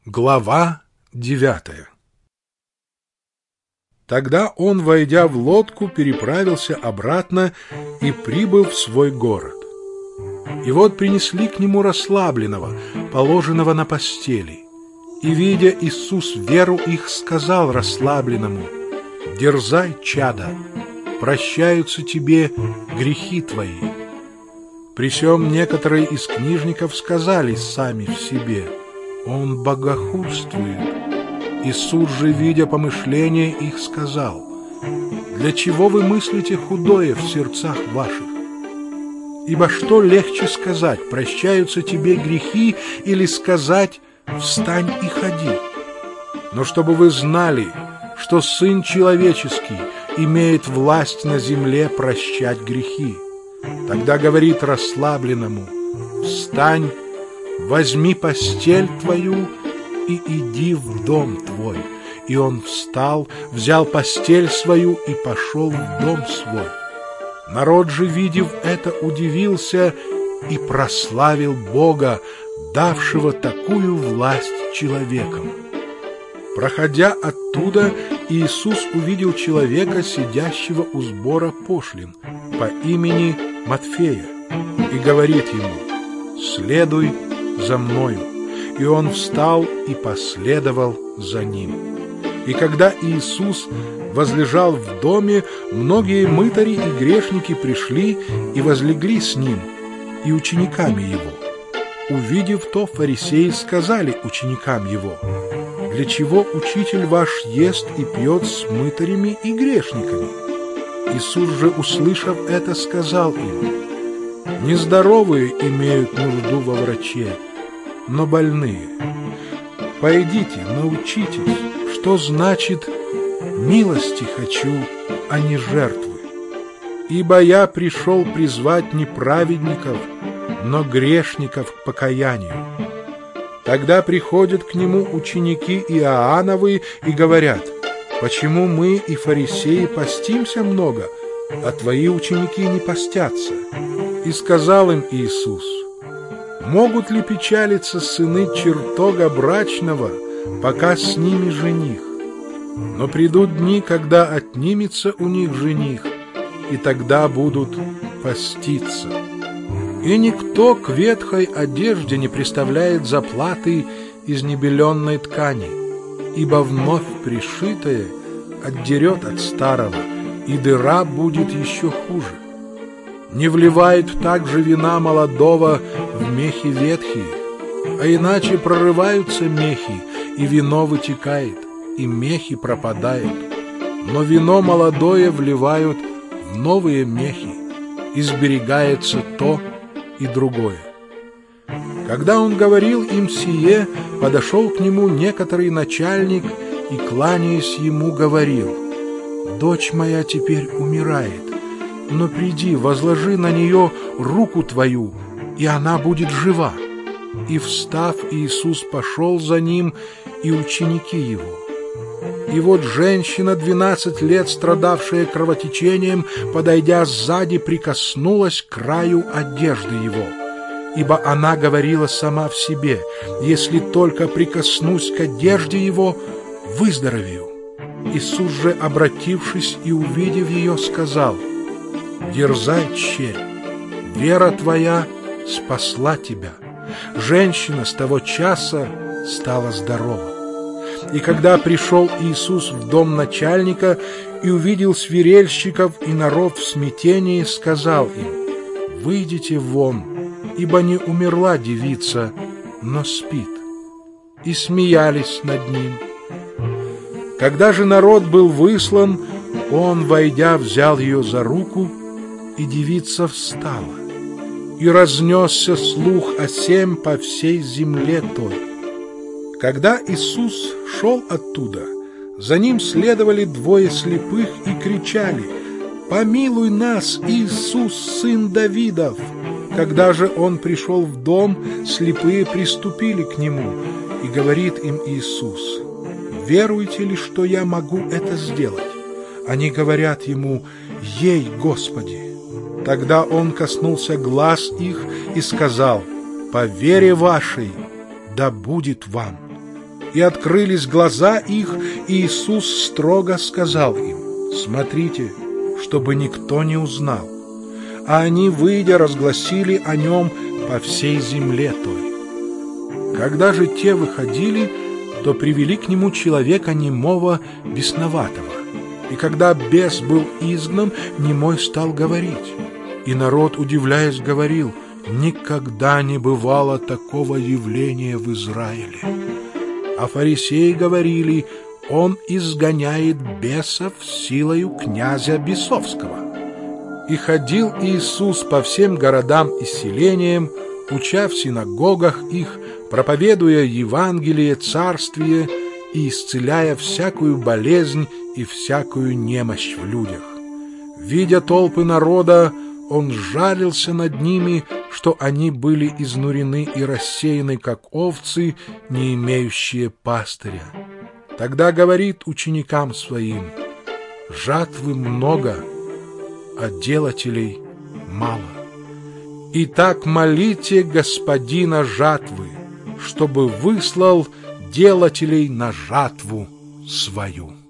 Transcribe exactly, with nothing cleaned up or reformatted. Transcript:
Глава девятая. Тогда он, войдя в лодку, переправился обратно и прибыл в свой город. И вот принесли к нему расслабленного, положенного на постели. И, видя Иисус веру их, сказал расслабленному: «Дерзай, чадо, прощаются тебе грехи твои». При сем некоторые из книжников сказали сами в себе: «Он богохульствует». Иисус же, видя помышления их, сказал: «Для чего вы мыслите худое в сердцах ваших? Ибо что легче сказать: прощаются тебе грехи, или сказать: встань и ходи? Но чтобы вы знали, что Сын Человеческий имеет власть на земле прощать грехи». Тогда говорит расслабленному: «Встань, возьми постель твою и иди в дом твой». И он встал, взял постель свою и пошел в дом свой. Народ же, видев это, удивился и прославил Бога, давшего такую власть человекам. Проходя оттуда, Иисус увидел человека, сидящего у сбора пошлин, по имени Матфея, и говорит ему: «Следуй за мною». И он встал и последовал за ним. И когда Иисус возлежал в доме, многие мытари и грешники пришли и возлегли с ним и учениками его. Увидев то, фарисеи сказали ученикам его: «Для чего учитель ваш ест и пьет с мытарями и грешниками?» Иисус же, услышав это, сказал им: «Нездоровые имеют нужду во враче, но больные. Пойдите, научитесь, что значит: милости хочу, а не жертвы. Ибо я пришел призвать не праведников, но грешников к покаянию». Тогда приходят к нему ученики Иоанновы и говорят: «Почему мы и фарисеи постимся много, а твои ученики не постятся?» И сказал им Иисус: «Могут ли печалиться сыны чертога брачного, пока с ними жених? Но придут дни, когда отнимется у них жених, и тогда будут поститься. И никто к ветхой одежде не приставляет заплаты из небеленной ткани, ибо вновь пришитое отдерет от старого, и дыра будет еще хуже. Не вливают также вина молодого в мехи ветхие, а иначе прорываются мехи, и вино вытекает, и мехи пропадают. Но вино молодое вливают в новые мехи, и сберегается то и другое». Когда он говорил им сие, подошел к нему некоторый начальник и, кланяясь ему, говорил: «Дочь моя теперь умирает, но приди, возложи на нее руку твою, и она будет жива». И, встав, Иисус пошел за ним, и ученики его. И вот женщина, двенадцать лет страдавшая кровотечением, подойдя сзади, прикоснулась к краю одежды его. Ибо она говорила сама в себе: «Если только прикоснусь к одежде его, выздоровею». Иисус же, обратившись и увидев ее, сказал: «Дерзай, черь, вера твоя спасла тебя». Женщина с того часа стала здорова. И когда пришел Иисус в дом начальника и увидел свирельщиков и народ в смятении, сказал им: «Выйдите вон, ибо не умерла девица, но спит». И смеялись над ним. Когда же народ был выслан, он, войдя, взял ее за руку, и девица встала. И разнесся слух о сем по всей земле той. Когда Иисус шел оттуда, за ним следовали двое слепых и кричали: «Помилуй нас, Иисус, сын Давидов!» Когда же он пришел в дом, слепые приступили к нему, и говорит им Иисус: «Веруете ли, что я могу это сделать?» Они говорят ему: «Ей, Господи!» Тогда он коснулся глаз их и сказал: «По вере вашей да будет вам». и открылись глаза их, и Иисус строго сказал им: «Смотрите, чтобы никто не узнал». А они, выйдя, разгласили о нем по всей земле той. Когда же те выходили, то привели к нему человека немого, бесноватого. И когда бес был изгнан, немой стал говорить. И народ, удивляясь, говорил: «Никогда не бывало такого явления в Израиле». А фарисеи говорили: «Он изгоняет бесов силою князя бесовского». И ходил Иисус по всем городам и селениям, уча в синагогах их, проповедуя Евангелие Царствие и исцеляя всякую болезнь и всякую немощь в людях. Видя толпы народа, Он жалился над ними, что они были изнурены и рассеяны, как овцы, не имеющие пастыря. Тогда говорит ученикам Своим: «Жатвы много, а делателей мало. Итак, молите Господина жатвы, чтобы выслал делателей на жатву свою».